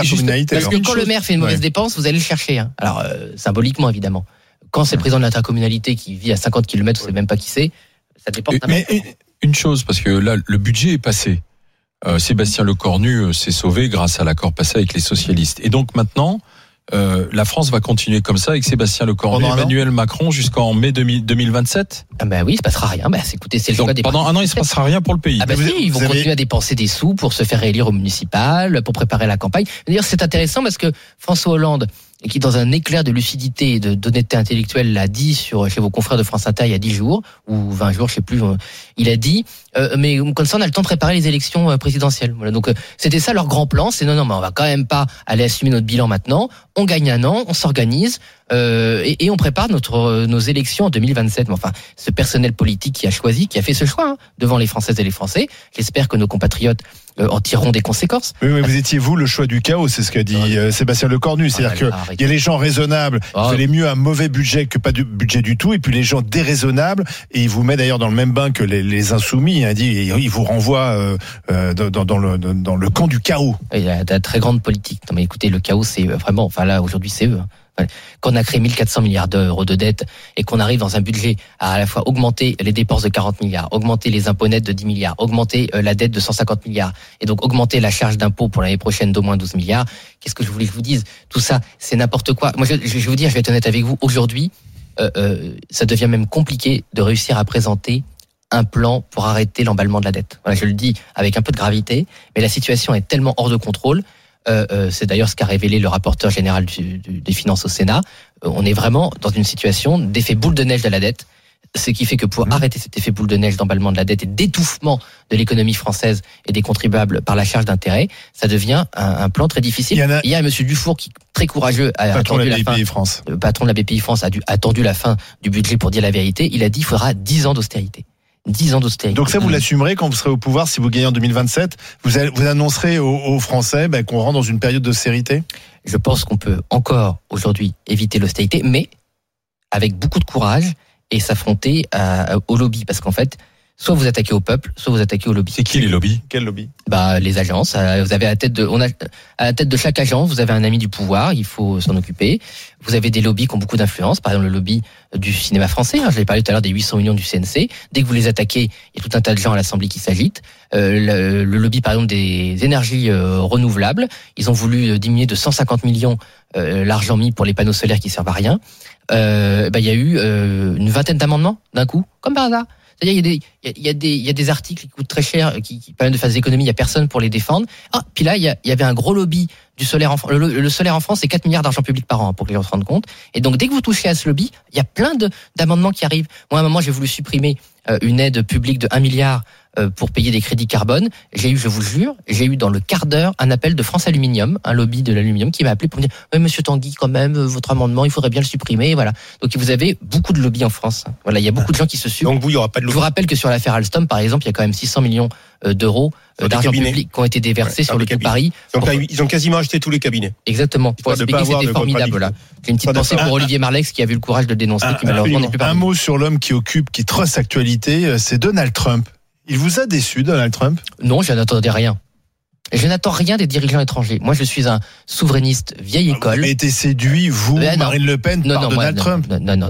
que quand le maire fait une mauvaise dépense, vous allez le chercher. Alors symboliquement évidemment. Quand c'est le président de l'intercommunalité qui vit à 50 km, vous savez même pas qui c'est. Ça dépend. Mais une chose, parce que là le budget est passé. Sébastien Lecornu s'est sauvé grâce à l'accord passé avec les socialistes. Et donc maintenant, la France va continuer comme ça avec Sébastien Lecornu, Emmanuel Macron jusqu'en mai 2027. Ah ben oui, il se passera rien. Écoutez, c'est le choix des pendant un an, il se passera rien pour le pays. Ah ben si, ils vont continuer à dépenser des sous pour se faire réélire au municipal, pour préparer la campagne. D'ailleurs, c'est intéressant parce que François Hollande, qui dans un éclair de lucidité et d'honnêteté intellectuelle l'a dit chez vos confrères de France Inter il y a 10 jours ou 20 jours, je sais plus, il a dit mais comme ça on a le temps de préparer les élections présidentielles. Voilà, donc c'était ça leur grand plan, c'est non mais on va quand même pas aller assumer notre bilan maintenant, on gagne un an, on s'organise et on prépare nos élections en 2027. Mais enfin, ce personnel politique qui a fait ce choix devant les Françaises et les Français, j'espère que nos compatriotes en tireront des conséquences. Oui, mais vous étiez le choix du chaos, c'est ce qu'a dit Sébastien Lecornu. C'est-à-dire qu'il y a les gens raisonnables, il valait mieux un mauvais budget que pas de budget du tout, et puis les gens déraisonnables, et il vous met d'ailleurs dans le même bain que les insoumis, il vous renvoie dans le camp du chaos. Il y a de très grande politique. Non mais écoutez, le chaos, c'est vraiment, enfin là aujourd'hui c'est eux. Quand on a créé 1400 milliards d'euros de dette et qu'on arrive dans un budget à la fois augmenter les dépenses de 40 milliards, augmenter les impôts nets de 10 milliards, augmenter la dette de 150 milliards et donc augmenter la charge d'impôt pour l'année prochaine d'au moins 12 milliards, qu'est-ce que je voulais que je vous dise? Tout ça, c'est n'importe quoi. Moi, je vais vous dire, je vais être honnête avec vous, aujourd'hui, ça devient même compliqué de réussir à présenter un plan pour arrêter l'emballement de la dette. Voilà, je le dis avec un peu de gravité, mais la situation est tellement hors de contrôle. C'est d'ailleurs ce qu'a révélé le rapporteur général des finances au Sénat. On est vraiment dans une situation d'effet boule de neige de la dette, ce qui fait que pour arrêter cet effet boule de neige d'emballement de la dette et d'étouffement de l'économie française et des contribuables par la charge d'intérêt, ça devient un plan très difficile. Il y a monsieur Dufour qui, très courageux, a attendu la fin. Le patron de la BPI France a attendu la fin du budget pour dire la vérité. Il a dit qu'il faudra 10 ans d'austérité. 10 ans d'austérité. Donc ça, vous l'assumerez quand vous serez au pouvoir, si vous gagnez en 2027, vous annoncerez aux Français qu'on rentre dans une période d'austérité? Je pense qu'on peut encore aujourd'hui éviter l'austérité, mais avec beaucoup de courage et s'affronter au lobby, parce qu'en fait, soit vous attaquez au peuple, soit vous attaquez au lobby. C'est qui les lobbies? Quel lobby? Les agences. Vous avez à la tête de chaque agence, vous avez un ami du pouvoir, il faut s'en occuper. Vous avez des lobbies qui ont beaucoup d'influence, par exemple le lobby du cinéma français. Je l'ai parlé tout à l'heure des 800 millions du CNC. Dès que vous les attaquez, il y a tout un tas de gens à l'Assemblée qui s'agitent. Le lobby, par exemple, des énergies renouvelables. Ils ont voulu diminuer de 150 millions l'argent mis pour les panneaux solaires qui servent à rien. Il y a eu une vingtaine d'amendements d'un coup, comme par hasard. C'est-à-dire, il y a des articles qui coûtent très cher, qui permettent de faire des économies, il y a personne pour les défendre. Puis là, il y avait un gros lobby du solaire en France. Le solaire en France, c'est 4 milliards d'argent public par an, pour que les gens se rendent compte. Et donc, dès que vous touchez à ce lobby, il y a plein d'amendements qui arrivent. Moi, à un moment, j'ai voulu supprimer une aide publique de 1 milliard pour payer des crédits carbone. Je vous jure, j'ai eu dans le quart d'heure un appel de France Aluminium, un lobby de l'aluminium, qui m'a appelé pour me dire Monsieur Tanguy, quand même, votre amendement, il faudrait bien le supprimer. Voilà. Donc vous avez beaucoup de lobbies en France. Voilà, il y a beaucoup de gens qui se suivent. Donc vous, il y aura pas de lobby. Je vous rappelle que sur l'affaire Alstom, par exemple, il y a quand même 600 millions d'euros d'argent public qui ont été déversés sur le tout Paris. Ils ont quasiment acheté tous les cabinets. Exactement. Pour expliquer que c'était formidable. Voilà. J'ai une petite pensée pour Olivier Marleix qui a eu le courage de le dénoncer, qui malheureusement n'est plus parmi nous. Un mot sur l'homme qui trosse l'actualité, c'est Donald Trump. Il vous a déçu, Donald Trump? Non, je n'attendais rien. Je n'attends rien des dirigeants étrangers. Moi, je suis un souverainiste vieille école. Vous avez été séduit, vous, Marine Le Pen, par Donald Trump?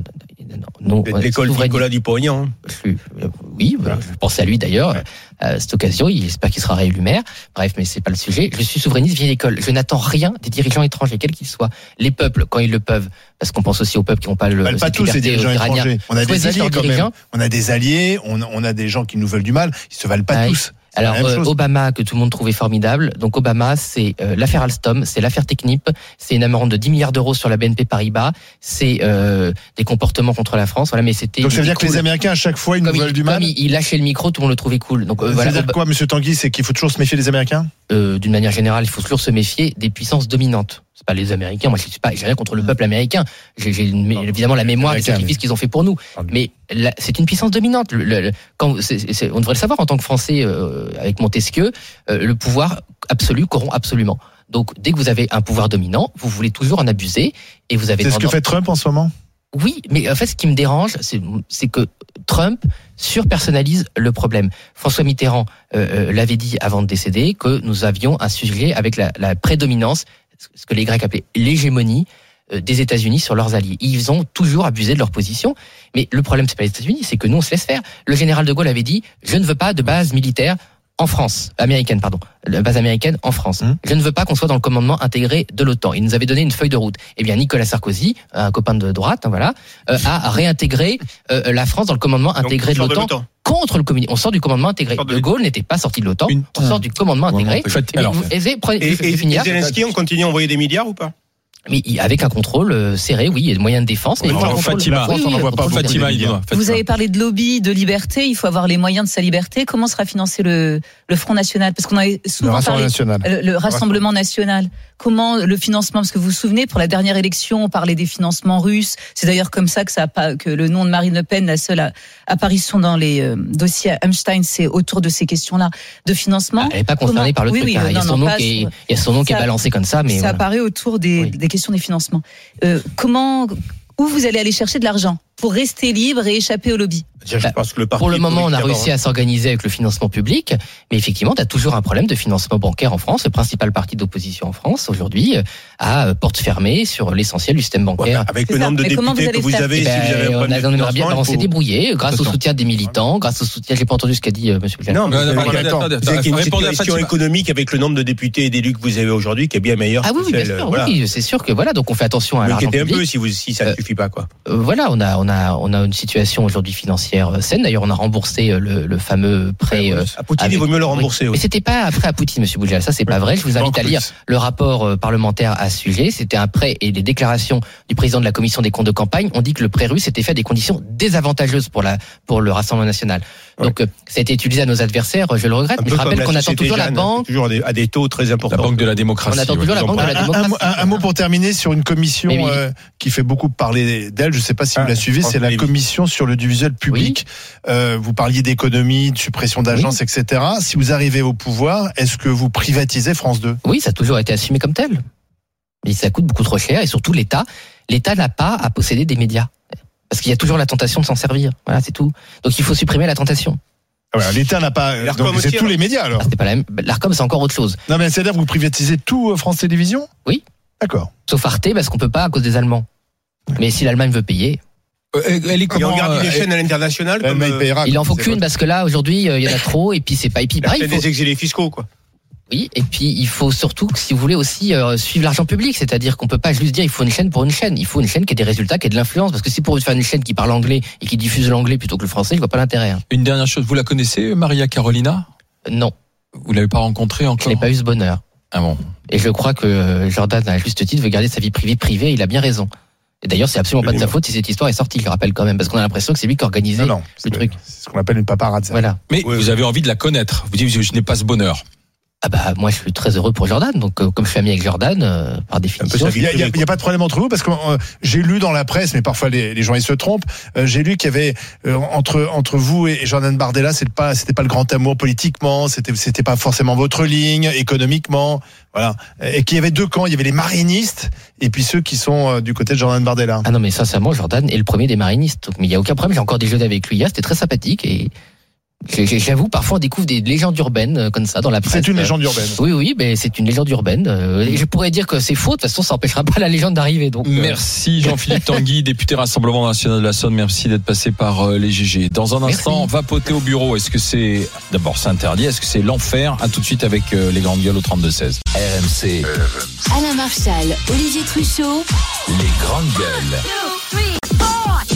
Non. L'école Nicolas Dupont-Aignan. Oui, je pensais à lui d'ailleurs. À cette occasion, j'espère qu'il sera réélu maire. Bref, mais c'est pas le sujet. Je suis souverainiste vieille école. Je n'attends rien des dirigeants étrangers, quels qu'ils soient. Les peuples, quand ils le peuvent, parce qu'on pense aussi aux peuples qui n'ont pas pas tous ces dirigeants étrangers. On a des alliés quand même. On a des alliés, on a des gens qui nous veulent du mal. Ils se valent pas tous. Alors Obama, que tout le monde trouvait formidable. Donc Obama, c'est l'affaire Alstom, c'est l'affaire Technip, c'est une amende de 10 milliards d'euros sur la BNP Paribas, c'est des comportements contre la France. Voilà, mais c'était. Donc ça veut dire que les Américains à chaque fois ils nous veulent du mal. Comme il lâchait le micro, tout le monde le trouvait cool. Donc ça veut dire quoi, Monsieur Tanguy, c'est qu'il faut toujours se méfier des Américains? D'une manière générale, il faut toujours se méfier des puissances dominantes. C'est pas les Américains. Moi, j'ai rien contre le peuple américain. J'ai évidemment la mémoire des sacrifices qu'ils ont fait pour nous. Mais c'est une puissance dominante. On devrait le savoir en tant que Français, avec Montesquieu, le pouvoir absolu corrompt absolument. Donc, dès que vous avez un pouvoir dominant, vous voulez toujours en abuser et vous avez. C'est ce que fait Trump en ce moment. Oui, mais en fait, ce qui me dérange, c'est que Trump surpersonnalise le problème. François Mitterrand l'avait dit avant de décéder que nous avions un sujet avec la prédominance, ce que les Grecs appelaient l'hégémonie des États-Unis sur leurs alliés. Ils ont toujours abusé de leur position, mais le problème, c'est pas les États-Unis, c'est que nous, on se laisse faire. Le général de Gaulle avait dit « Je ne veux pas de base militaire en France, américaine, pardon, la base américaine en France. Je ne veux pas qu'on soit dans le commandement intégré de l'OTAN. » Il nous avait donné une feuille de route. Eh bien, Nicolas Sarkozy, un copain de droite, a réintégré la France dans le commandement intégré de l'OTAN. Contre le communisme. On sort du commandement intégré. De Gaulle n'était pas sorti de l'OTAN. On sort du commandement intégré. Et Zelensky, on continue à envoyer des milliards ou pas? Mais avec un contrôle serré, oui, il y a des moyens de défense. Mais Fatima, vous avez parlé de lobby, de liberté. Il faut avoir les moyens de sa liberté. Comment sera financé le Front National? Parce qu'on a souvent parlé le Rassemblement National. Comment le financement? Parce que vous vous souvenez, pour la dernière élection, on parlait des financements russes. C'est d'ailleurs comme ça que le nom de Marine Le Pen, la seule apparition dans les dossiers Epstein, c'est autour de ces questions-là de financement. Elle n'est pas concernée par le truc. Il y a son nom qui est balancé comme ça, mais ça apparaît autour des questions des financements. Où vous allez aller chercher de l'argent pour rester libre et échapper au lobby? Pour le moment, on a réussi à s'organiser avec le financement public, mais effectivement, tu as toujours un problème de financement bancaire en France. Le principal parti d'opposition en France, aujourd'hui, a porte fermée sur l'essentiel du système bancaire. Avec le nombre de députés que vous avez, si vous avez un problème de financement, on s'est débrouillé, grâce au soutien des militants, grâce au soutien, j'ai pas entendu ce qu'a dit M. Bouchard. Non, mais vous avez une situation économique avec le nombre de députés et d'élus que vous avez aujourd'hui qui est bien meilleur. Ah oui, bien sûr, oui, c'est sûr que voilà, donc on fait attention à l'argent public. Un peu si ça ne suffit pas, quoi. Voilà, on a une situation aujourd'hui financière saine. D'ailleurs, on a remboursé le fameux prêt. À Poutine, il vaut mieux le rembourser. Mais c'était pas un prêt à Poutine, Monsieur Boujal. Ça, c'est pas vrai. Je vous invite à lire le rapport parlementaire à ce sujet. C'était un prêt et les déclarations du président de la commission des comptes de campagne ont dit que le prêt russe était fait à des conditions désavantageuses pour le Rassemblement national. Donc, ça a été utilisé à nos adversaires, je le regrette. Mais je rappelle qu'on attend toujours la banque. Toujours à des taux très importants. La banque de la démocratie. On attend toujours la banque de la démocratie. Un mot pour terminer sur une commission Oui. qui fait beaucoup parler d'elle. Je ne sais pas si vous la suivez. C'est la commission sur l'audiovisuel public. Vous parliez d'économie, de suppression d'agences, etc. Si vous arrivez au pouvoir, est-ce que vous privatisez France 2 ? Oui, ça a toujours été assumé comme tel. Mais ça coûte beaucoup trop cher et surtout l'État n'a pas à posséder des médias. Parce qu'il y a toujours la tentation de s'en servir. Voilà, c'est tout. Donc il faut supprimer la tentation. L'État n'a pas. Donc c'est tous les médias alors. C'est pas la même. L'Arcom, c'est encore autre chose. Non, mais c'est-à-dire que vous privatisez tout France Télévisions ? Oui. D'accord. Sauf Arte, parce qu'on peut pas à cause des Allemands. Mais si l'Allemagne veut payer. Elle est Et comment on regarde les chaînes à l'international. Elle payera. Il en faut C'est qu'une votre- parce que là, aujourd'hui, il y en a trop et puis c'est pas. Et puis pareil, il faut... des exilés fiscaux, quoi. Oui, et puis il faut surtout, si vous voulez aussi suivre l'argent public, c'est-à-dire qu'on peut pas juste dire il faut une chaîne pour une chaîne, il faut une chaîne qui ait des résultats, qui ait de l'influence, parce que si pour faire une chaîne qui parle anglais et qui diffuse l'anglais plutôt que le français, je vois pas l'intérêt. Hein. Une dernière chose, vous la connaissez, Maria Carolina ? Non, Vous l'avez pas rencontrée je encore ? n'ai pas eu ce bonheur. Ah bon. Et je crois que Jordan, à juste titre, veut garder sa vie privée, il a bien raison. Et d'ailleurs, c'est absolument pas de sa faute si cette histoire est sortie, je le rappelle quand même, parce qu'on a l'impression que c'est lui qui a organisé Non, le truc. C'est ce qu'on appelle une paparazzi. Voilà. Mais vous avez envie de la connaître. Vous dites, je n'ai pas ce bonheur. Ah bah moi je suis très heureux pour Jordan, donc comme je suis ami avec Jordan, par définition. Il y a pas de problème entre vous parce que j'ai lu dans la presse, mais parfois les gens ils se trompent. J'ai lu qu'il y avait entre vous et Jordan Bardella, c'était pas le grand amour politiquement, c'était pas forcément votre ligne économiquement, voilà. Et qu'il y avait deux camps, il y avait les marinistes et puis ceux qui sont du côté de Jordan Bardella. Ah non mais sincèrement Jordan est le premier des marinistes, donc, mais il y a aucun problème, j'ai encore déjeuné avec lui hier, c'était très sympathique et j'avoue, parfois on découvre des légendes urbaines comme ça dans la presse. C'est une légende urbaine. Oui, mais c'est une légende urbaine. Et je pourrais dire que c'est faux, de toute façon ça n'empêchera pas la légende d'arriver. Donc, Merci Jean-Philippe Tanguy, député Rassemblement National de la Saône. Merci d'être passé par les GG. Dans un instant, vapoter au bureau. Est-ce que c'est interdit? Est-ce que c'est l'enfer? À tout de suite avec les grandes gueules au 32-16. RMC, Alain Marchal, Olivier Truchot. les grandes gueules. 2, 3, 4.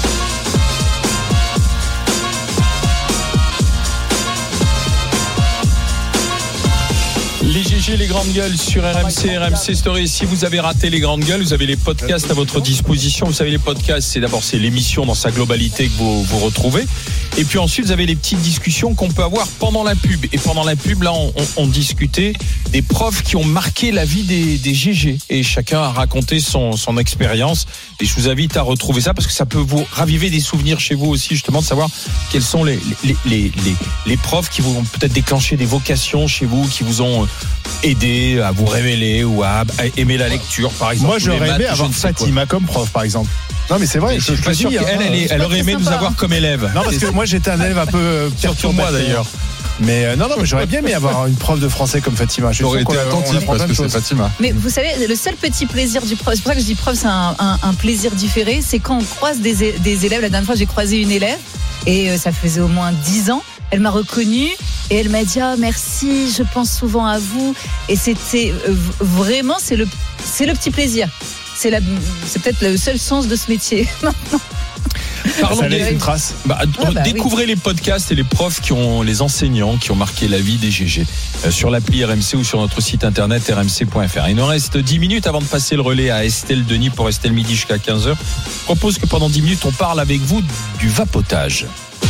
Les GG, les grandes gueules sur RMC, RMC Story. Si vous avez raté les grandes gueules, vous avez les podcasts à votre disposition. Vous savez, les podcasts, c'est l'émission dans sa globalité que vous retrouvez. Et puis ensuite, vous avez les petites discussions qu'on peut avoir pendant la pub. Et pendant la pub, là, on discutait des profs qui ont marqué la vie des GG. Et chacun a raconté son expérience. Et je vous invite à retrouver ça parce que ça peut vous raviver des souvenirs chez vous aussi, justement, de savoir quels sont les profs qui vont peut-être déclencher des vocations chez vous, qui vous ont aidé à vous révéler ou à aimer la lecture, par exemple. Moi, j'aurais aimé avoir Fatima comme prof, par exemple. Non, mais c'est vrai. Je suis pas sûr qu'elle aurait aimé nous avoir comme élève. Non, parce que moi, j'étais un élève un peu surtout moi d'ailleurs. Mais non, mais j'aurais bien aimé avoir une prof de français comme Fatima. Je J'aurais été attentif parce que c'est Fatima. Mais vous savez, le seul petit plaisir du prof, c'est pour ça que je dis prof, c'est un plaisir différé, c'est quand on croise des élèves. La dernière fois, j'ai croisé une élève et ça faisait au moins 10 ans. Elle m'a reconnue et elle m'a dit merci, je pense souvent à vous. Et c'était vraiment, c'est le petit plaisir. C'est peut-être le seul sens de ce métier. Parlons ça laisse une trace. Découvrez les podcasts et les profs les enseignants qui ont marqué la vie des GG sur l'appli RMC ou sur notre site internet rmc.fr. Il nous reste 10 minutes avant de passer le relais à Estelle Denis pour Estelle Midi jusqu'à 15h. Je propose que pendant 10 minutes, on parle avec vous du vapotage.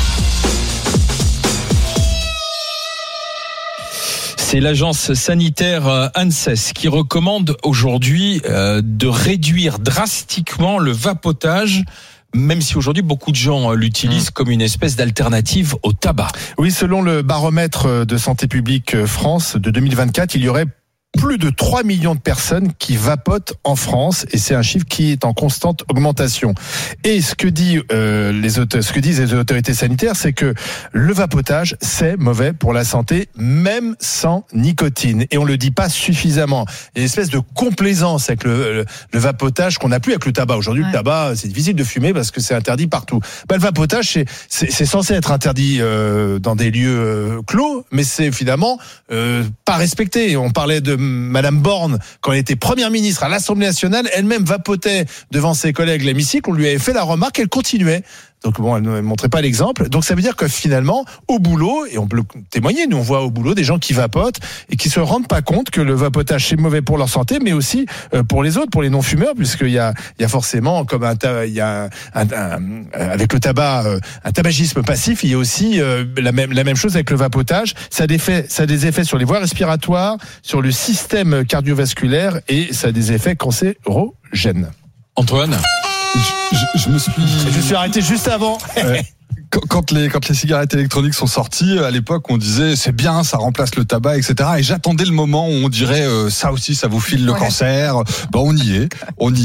C'est l'agence sanitaire ANSES qui recommande aujourd'hui de réduire drastiquement le vapotage, même si aujourd'hui beaucoup de gens l'utilisent comme une espèce d'alternative au tabac. Oui, selon le baromètre de Santé publique France de 2024, il y aurait plus de 3 millions de personnes qui vapotent en France et c'est un chiffre qui est en constante augmentation. Et ce que disent les autorités sanitaires, c'est que le vapotage, c'est mauvais pour la santé, même sans nicotine. Et on le dit pas suffisamment. Il y a une espèce de complaisance avec le vapotage qu'on n'a plus avec le tabac. Aujourd'hui, le tabac, c'est difficile de fumer parce que c'est interdit partout. Le vapotage, c'est censé être interdit dans des lieux clos, mais c'est finalement pas respecté. On parlait de Madame Borne, quand elle était première ministre à l'Assemblée nationale, elle-même vapotait devant ses collègues l'hémicycle. On lui avait fait la remarque, elle continuait Donc bon, elle ne montrait pas l'exemple. Donc ça veut dire que finalement, au boulot, et on peut le témoigner, nous on voit au boulot des gens qui vapotent et qui se rendent pas compte que le vapotage c'est mauvais pour leur santé, mais aussi pour les autres, pour les non-fumeurs, puisqu'il y a forcément, comme avec le tabac, un tabagisme passif, il y a aussi la même chose avec le vapotage. Ça a des effets sur les voies respiratoires, sur le système cardiovasculaire et ça a des effets cancérogènes. Antoine, Je me suis arrêté juste avant. Quand les cigarettes électroniques sont sorties, à l'époque, on disait c'est bien, ça remplace le tabac, etc. Et j'attendais le moment où on dirait ça aussi, ça vous file le cancer. Bah on y est.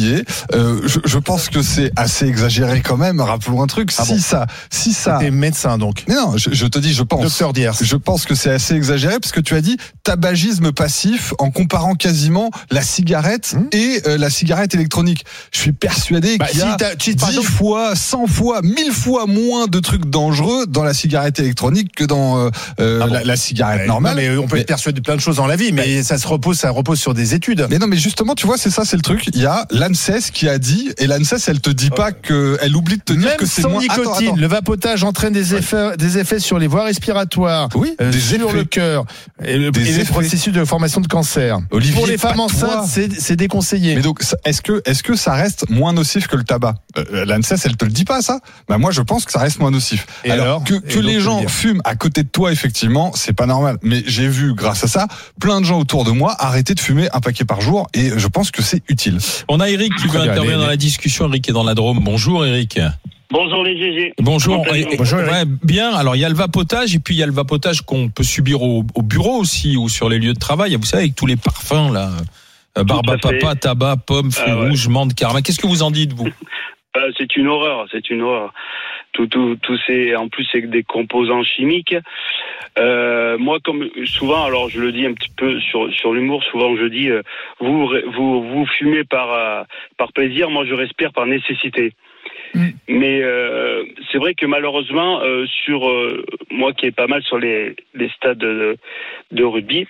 Je pense que c'est assez exagéré quand même. Rappelons un truc. Si ça. T'es médecin donc. Mais non, je te dis, je pense. Docteur Diers. Je pense que c'est assez exagéré parce que tu as dit tabagisme passif en comparant quasiment la cigarette et la cigarette électronique. Je suis persuadé qu'il y a 10 fois, 100 fois, 1000 fois moins de trucs dangereux dans la cigarette électronique que dans la cigarette normale. Non, mais on peut être persuadé de plein de choses dans la vie, mais ça repose sur des études. Mais non, mais justement, tu vois, c'est le truc. Il y a l'ANSES qui a dit, et l'ANSES, elle te dit pas elle oublie de te dire que c'est moins. Même sans nicotine, attends. Le vapotage entraîne des effets sur les voies respiratoires, sur le cœur, et les processus de formation de cancer. Olivier, pour les femmes enceintes, c'est déconseillé. Mais donc, est-ce que ça reste moins nocif que le tabac? L'ANSES, elle te le dit pas, ça? Bah, moi, je pense que ça reste moins nocif. Et alors que les gens fument à côté de toi, effectivement, c'est pas normal. Mais j'ai vu, grâce à ça, plein de gens autour de moi arrêter de fumer un paquet par jour, et je pense que c'est utile. On a Eric qui veut intervenir dans la discussion. Eric est dans la Drôme. Bonjour Eric. Bonjour les GG. Bonjour. Bonjour Eric. Ouais, bien. Alors il y a le vapotage et puis il y a le vapotage qu'on peut subir au bureau aussi ou sur les lieux de travail. Vous savez, avec tous les parfums là, barbe à papa, tabac, pommes, fruits rouges, menthe, caramel. Qu'est-ce que vous en dites vous? C'est une horreur. Tout c'est, en plus, c'est des composants chimiques. Moi, comme souvent, alors je le dis un petit peu sur l'humour, souvent je dis, vous fumez par plaisir, moi je respire par nécessité. Mais c'est vrai que malheureusement, sur moi qui est pas mal sur les stades de rugby.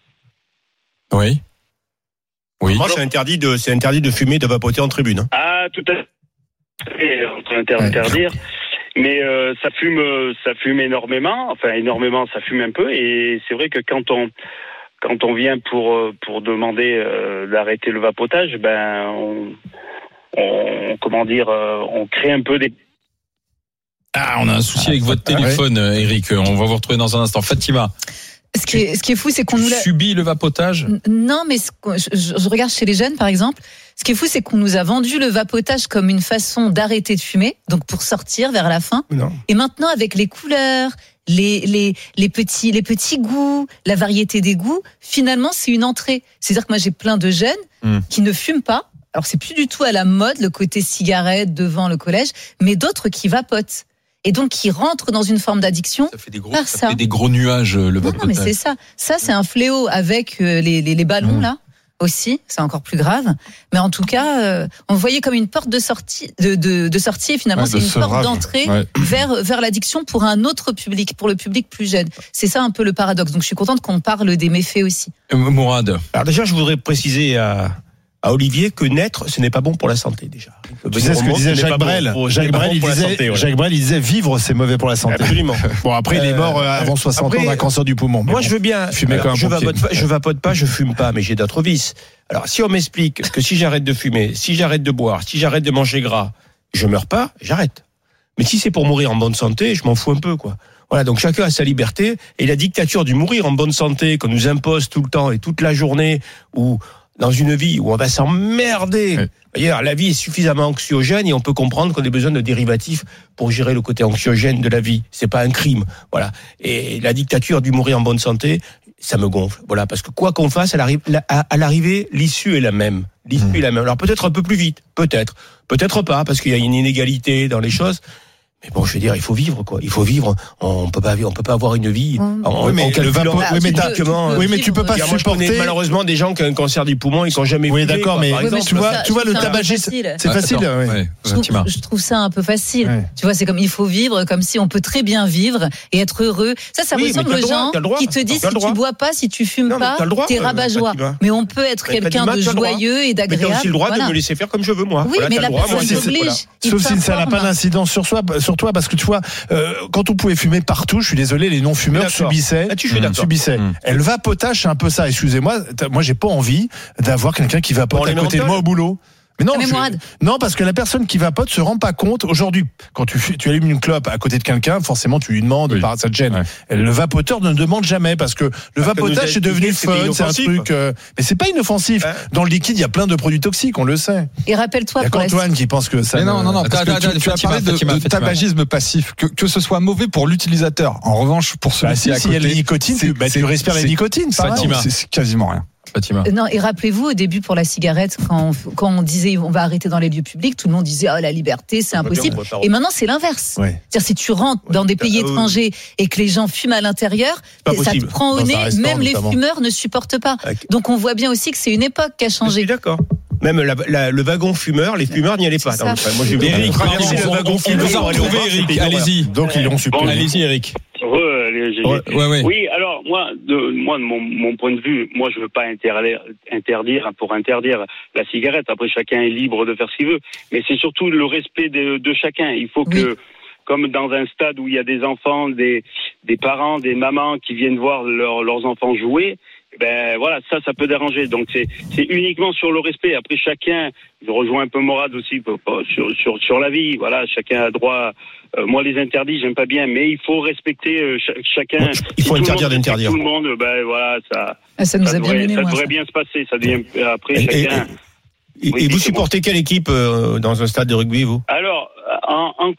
Oui. Moi, c'est interdit de fumer, de vapoter en tribune. Hein. Ah, tout à fait. On peut interdire. Mais ça fume énormément. Enfin, énormément, ça fume un peu. Et c'est vrai que quand on vient pour demander d'arrêter le vapotage, on crée un peu des... Ah, on a un souci avec votre téléphone, Eric. On va vous retrouver dans un instant. Fatima. Ce qui est fou, c'est qu'on nous l'a... subit le vapotage? Non, mais je regarde chez les jeunes, par exemple. Ce qui est fou, c'est qu'on nous a vendu le vapotage comme une façon d'arrêter de fumer, donc pour sortir vers la fin. Non. Et maintenant, avec les couleurs, les petits goûts, la variété des goûts, finalement, c'est une entrée. C'est-à-dire que moi, j'ai plein de jeunes qui ne fument pas. Alors, c'est plus du tout à la mode, le côté cigarette devant le collège, mais d'autres qui vapotent. Et donc, qui rentrent dans une forme d'addiction. Ça fait des gros nuages, le vapotage. Non, mais c'est ça. Ça, c'est un fléau avec les ballons, là, aussi. C'est encore plus grave. Mais en tout cas, on le voyait comme une porte de sortie, de sortie. Et finalement, c'est une porte d'entrée vers l'addiction pour un autre public, pour le public plus jeune. C'est ça un peu le paradoxe. Donc, je suis contente qu'on parle des méfaits aussi. Mourad. Alors déjà, je voudrais préciser à Olivier que naître, ce n'est pas bon pour la santé déjà. Tu sais ce que disait Jacques Brel. Jacques Brel, il disait vivre, c'est mauvais pour la santé. Absolument. Bon, après, il est mort avant 60 ans d'un cancer du poumon. Moi, je veux bien. Je vapote pas, je fume pas, mais j'ai d'autres vices. Alors, si on m'explique que si j'arrête de fumer, si j'arrête de boire, si j'arrête de manger gras, je meurs pas, j'arrête. Mais si c'est pour mourir en bonne santé, je m'en fous un peu, quoi. Voilà, donc chacun a sa liberté. Et la dictature du mourir en bonne santé qu'on nous impose tout le temps et toute la journée, ou dans une vie où on va s'emmerder. D'ailleurs, la vie est suffisamment anxiogène et on peut comprendre qu'on ait besoin de dérivatifs pour gérer le côté anxiogène de la vie. C'est pas un crime. Voilà. Et la dictature du mourir en bonne santé, ça me gonfle. Voilà. Parce que quoi qu'on fasse, à l'arrivée, l'issue est la même. L'issue est la même. Alors peut-être un peu plus vite. Peut-être. Peut-être pas, parce qu'il y a une inégalité dans les choses. Mais bon, je veux dire, il faut vivre, quoi. Il faut vivre. On peut pas avoir une vie. Mais tu peux pas supporter. Malheureusement, des gens qui ont un cancer du poumon, ils sont jamais. Oui, d'accord, mais tu vois, le tabagisme, c'est facile. Je trouve ça un peu facile. Ouais. Tu vois, c'est comme il faut vivre, comme si on peut très bien vivre et être heureux. Ça ressemble aux gens qui te disent si tu bois pas, si tu fumes pas, t'es rabat-joie. Mais on peut être quelqu'un de joyeux et d'agréable. Mais t'as aussi le droit de me laisser faire comme je veux, moi. Oui, mais la personne t'oblige. Sauf si ça n'a pas d'incidence sur sur toi parce que tu vois, quand on pouvait fumer partout, je suis désolé, les non-fumeurs D'accord. subissaient. Là-dessus, je suis d'accord. Et le vapotage, c'est un peu ça. Excusez-moi, moi j'ai pas envie d'avoir quelqu'un qui vapote Bon, à les côté de menthols moi au boulot. Mais non, Ah, mais Mourad. non, parce que la personne qui vapote se rend pas compte. Aujourd'hui, quand tu allumes une clope à côté de quelqu'un, forcément tu lui demandes, Oui. ça te gêne. Ouais. Le vapoteur ne demande jamais parce que le nous vapotage a c'est devenu expliqué que fun, c'était c'est un inoffensif. truc. Mais c'est pas inoffensif. Hein Dans le liquide, il y a plein de produits toxiques, on le sait. Et Il rappelle-toi y a pour la qu'Antoine qui pense que ça. Mais non, parce que Attends, tu as parlé Fatima. de tabagisme passif, que ce soit mauvais pour l'utilisateur. En revanche, pour celui Bah, qui est à si il y a côté, la nicotine, tu respires la nicotine. ça, pareil. c'est quasiment rien. Fatima. Non, et rappelez-vous, au début, pour la cigarette, quand on disait on va arrêter dans les lieux publics, tout le monde disait oh, la liberté, c'est impossible. Et maintenant, c'est l'inverse. Ouais. C'est-à-dire, si tu rentres dans des pays étrangers et que les gens fument à l'intérieur, Pas ça te possible. prend au Dans un nez, restaurant, même les notamment. fumeurs ne supportent pas. Ok. Donc, on voit bien aussi que c'est une époque qui a Je suis changé. d'accord. Même le wagon fumeur, les fumeurs n'y allaient pas. C'est Non, ça. moi, j'ai Eric, traversé pardon, le wagon on vous fumeur. a pour aller au retrouvé, bar, Eric. c'était une horreur. Allez-y. Donc ils l'ont supprimé. Allez-y, Eric. Les GG. Ouais. Oui, alors moi, de mon point de vue, moi je veux pas interdire pour interdire la cigarette. Après, chacun est libre de faire ce qu'il veut, mais c'est surtout le respect de chacun. Il faut que, comme dans un stade où il y a des enfants, des parents, des mamans qui viennent voir leurs enfants jouer, ben voilà, ça peut déranger. Donc c'est uniquement sur le respect. Après, chacun, je rejoins un peu Mourad aussi sur la vie. Voilà, chacun a droit. Moi, les interdits, j'aime pas bien, mais il faut respecter chacun. Il faut Si tout le interdire monde respecte d'interdire. Tout le monde, ben voilà, Ça nous a bien devrait, mené ça loin. devrait ça. bien se passer. Ça devient après Et- chacun. Et Oui, vous c'est supportez quelle équipe dans un stade de rugby, vous? Alors, en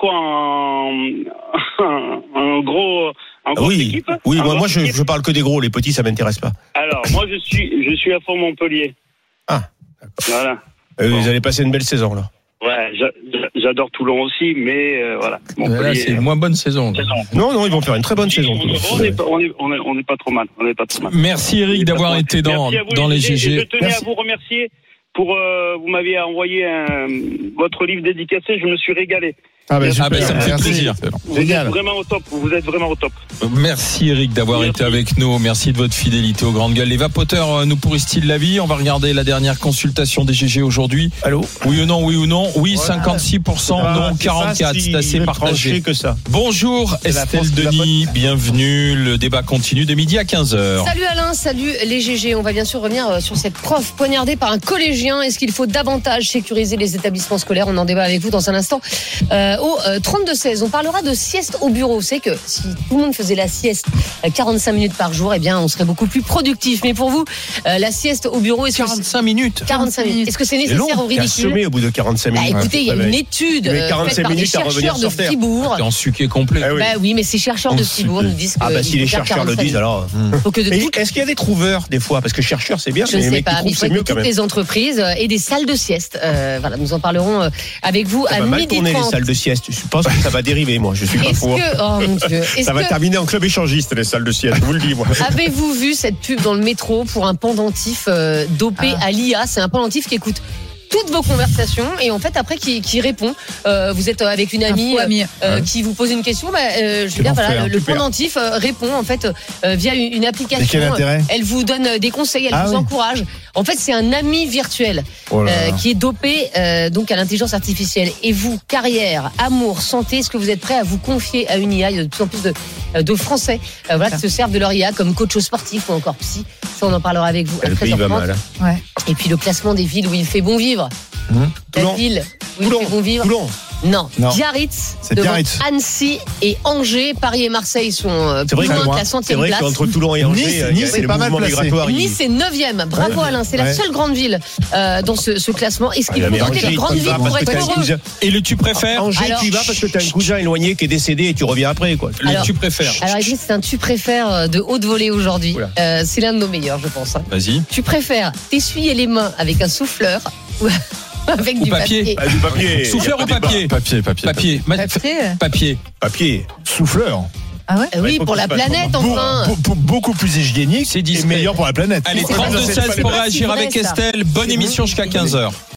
gros Oui, équipe. oui. En Moi, grosse équipe. je parle que des gros. Les petits, ça m'intéresse pas. Alors, moi, je suis à fond Montpellier. Ah. Voilà. Vous allez passer une belle saison là. Ouais, j'adore Toulon aussi, mais voilà. Là, Montpellier. c'est une moins bonne saison. Non, ils vont faire une très bonne saison. On n'est pas trop mal. Merci, Eric, d'avoir été dans Merci à vous, les et GG. je tenais à vous remercier pour vous m'aviez envoyé votre livre dédicacé, je me suis régalé. Ah ben Ah super, ben, ça me fait merci. plaisir. Vous êtes Génial. vraiment au top. Vous êtes vraiment au top. Merci Eric d'avoir Merci. été avec nous. Merci de votre fidélité aux grandes gueules. Les vapoteurs nous pourrissent-ils la vie? On va regarder la dernière consultation des GG aujourd'hui. Allô? Oui ou non, oui ou non? Oui, Voilà. 56%, non, 44%. C'est assez partagé. que ça. Bonjour Estelle Denis, bienvenue. Le débat continue de midi à 15h. Salut Alain, salut les GG. On va bien sûr revenir sur cette prof poignardée par un collégien. Est-ce qu'il faut davantage sécuriser les établissements scolaires? On en débat avec vous dans un instant. Au 32-16, on parlera de sieste au bureau. C'est que si tout le monde faisait la sieste 45 minutes par jour, eh bien on serait beaucoup plus productif. Mais pour vous, la sieste au bureau, est-ce que 45 minutes. 45 minutes. Est-ce que c'est C'est long. nécessaire ou T'es ridicule? assommé au bout de 45 Bah, minutes. écoutez, il y a une étude Mais faite 45 par des minutes à revenir chercheurs de sur Terre. Fribourg. T'es en suquet complet. Ah oui. Bah oui, mais ces chercheurs de Fribourg nous disent que Ah bah si il les faut faire chercheurs le 45 disent alors. minutes. Faut que de Mais toutes- est-ce qu'il y a des trouveurs des fois? Parce que chercheurs c'est bien, Je mais ne les sais mecs pas, qui mais trouvent il faut c'est être mieux de quand toutes même. les entreprises et des salles de sieste. Voilà, nous en parlerons avec vous Ça à va mal midi tourner les 30. salles de sieste. Je pense que ça va dériver moi. Je suis pas Est-ce pour. que, oh mon Dieu, Ça va terminer en club échangiste les salles de sieste. Je vous le dis moi. avez-vous vu cette pub dans le métro pour un pendentif dopé à l'IA? C'est un pendentif qui écoute toutes vos conversations et en fait après qui répond. Vous êtes avec une amie faux ami. qui vous pose une question, je veux C'est dire voilà, l'enfer. le pendentif répond en fait via une application. Mais quel intérêt? Elle vous donne des conseils, elle Ah vous oui. encourage. En fait, c'est un ami virtuel Oh là là. qui est dopé donc à l'intelligence artificielle. Et vous, carrière, amour, santé, est-ce que vous êtes prêt à vous confier à une IA? Il y a de plus en plus de Français voilà, qui se servent de leur IA comme coach sportif ou encore psy. Ça, on en parlera avec vous à Le pays va 13h30. mal. Ouais. Et puis le classement des villes où il fait bon vivre. La Toulon. ville où il Toulon. fait bon vivre. Toulon. Non, Non. Biarritz, C'est devant Biarritz. Annecy et Angers. Paris et Marseille sont C'est vrai plus que loin que la C'est 100e vrai place. qu'entre Toulon et Angers, Nice, il y a Nice, c'est le pas mal mouvement placé. migratoire. Nice est 9e. Bravo Alain, c'est la Ouais. seule grande ville dans ce classement. Est-ce qu'il faut Mais tenter Angers, les grandes tu y villes vas pour parce que être t'as un heureux? cousin. Et le tu préfères? Angers, Alors, tu y vas parce que t'as un cousin éloigné qui est décédé et tu reviens après quoi. Le Alors- tu préfères? Alors écoute, c'est un tu préfères de haute volée aujourd'hui. Oula. C'est l'un de nos meilleurs, je pense. Hein. Vas-y. Tu préfères t'essuyer les mains avec un souffleur ou avec Ou du papier. papier? Ah, du papier. Souffleur ou papier? Papier. Papier. Papier. Papier. Papier. Souffleur. Ah ouais? Oui, faut pour qu'il la se passe planète, vraiment. enfin. Beaucoup plus hygiénique C'est et discret. meilleur pour la planète. Allez, C'est pas- 32-16 c'est pour pas si réagir vrai, avec ça. Estelle. Bonne émission jusqu'à 15h.